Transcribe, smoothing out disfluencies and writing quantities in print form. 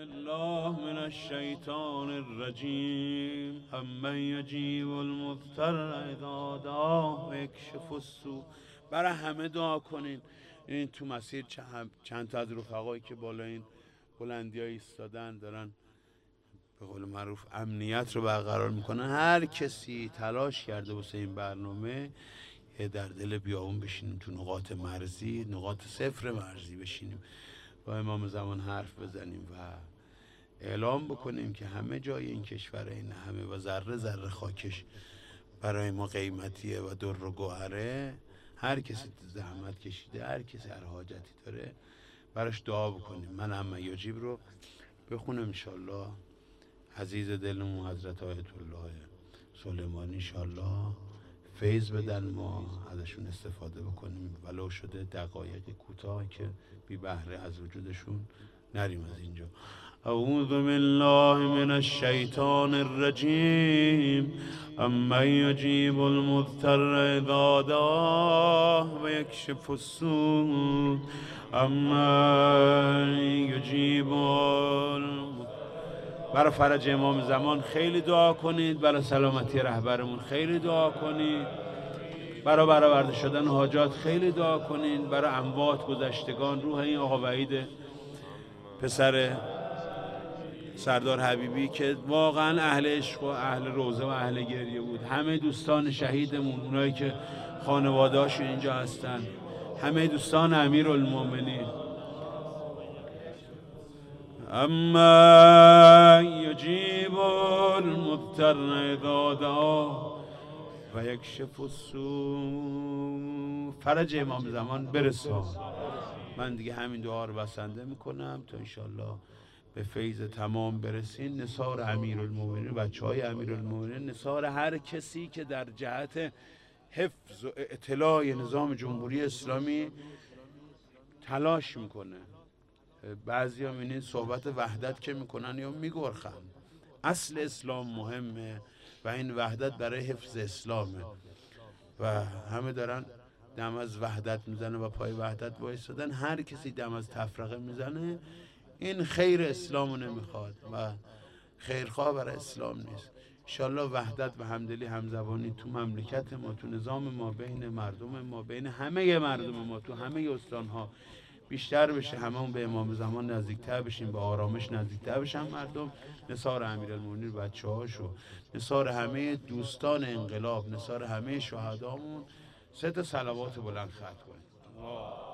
بالله من الشیطان الرجیم امن یجیب المضطر اذا دعاه و یکشف السوء. برای همه دعا کنین. این تو مسیر چند تا از رفقایی که بالا این بلندی ها ایستادن دارن به قول معروف امنیت رو برقرار میکنن. هر کسی تلاش کرده واسه این برنامه در دل بیابون بشینیم، تو نقاط مرزی، نقاط صفر مرزی بشینیم، با امام زمان حرف بزنیم و اعلام بکنیم که همه جای این کشور این همه و ذره ذره خاکش برای ما قیمتیه و در و گوهره. هر کسی زحمت کشیده، هر کسی هر حاجتی داره براش دعا بکنیم. من هم یجیب رو بخونم انشالله. عزیز دلمون حضرت آیت الله سلیمانی انشالله فیض بدن، ما ازشون استفاده بکنیم ولو شده دقایق کوتاه که بی بهره از وجودشون نریم از اینجا. اعوذ بالله من الشیطان الرجیم امن یجیب المضطر اذا دعاه و یکشف السوء امن یجیب برای فرج امام زمان خیلی دعا کنید، برای سلامتی رهبرمون خیلی دعا کنید، برای برآورده شدن حاجات خیلی دعا کنید، برای اموات گذشتگان، روح این آقا وحید پسر سردار حبیبی که واقعا اهل عشق و اهل روزه و اهل گریه بود، همه دوستان شهیدمون، اونایی که خانواده‌هاشون اینجا هستن، همه دوستان امیرالمومنین. اما یجیب المضطر اذا دعاه و یکشف السوء. فرج امام زمان برسان. من دیگه همین دعا رو بسنده میکنم تا انشالله به فیض تمام برسین. نثار امیرالمومنین، بچهای امیرالمومنین، نثار هر کسی که در جهت حفظ و اطلاع نظام جمهوری اسلامی تلاش میکنه. بعضی ها می‌بینید صحبت وحدت که میکنن یا میگرخن. اصل اسلام مهمه و این وحدت برای حفظ اسلامه و همه دارن دم از وحدت میزنه و پای وحدت وایسادن. هر کسی دم از تفرقه میزنه این خیر اسلامو نمیخواد و خیرخواه برای اسلام نیست. انشالله وحدت و همدلی همزبانی تو مملکت ما، تو نظام ما، بین مردم ما، بین همه مردم ما، تو همه استانها بیشتر بشه. همون به امام زمان نزدیکتر بشیم، به آرامش نزدیکتر بشن مردم. نثار امیرالمومنین بچه‌هاشو، نثار همه دوستان انقلاب، نثار همه شهدامون 3 تا صلوات بلند ختم کنیم.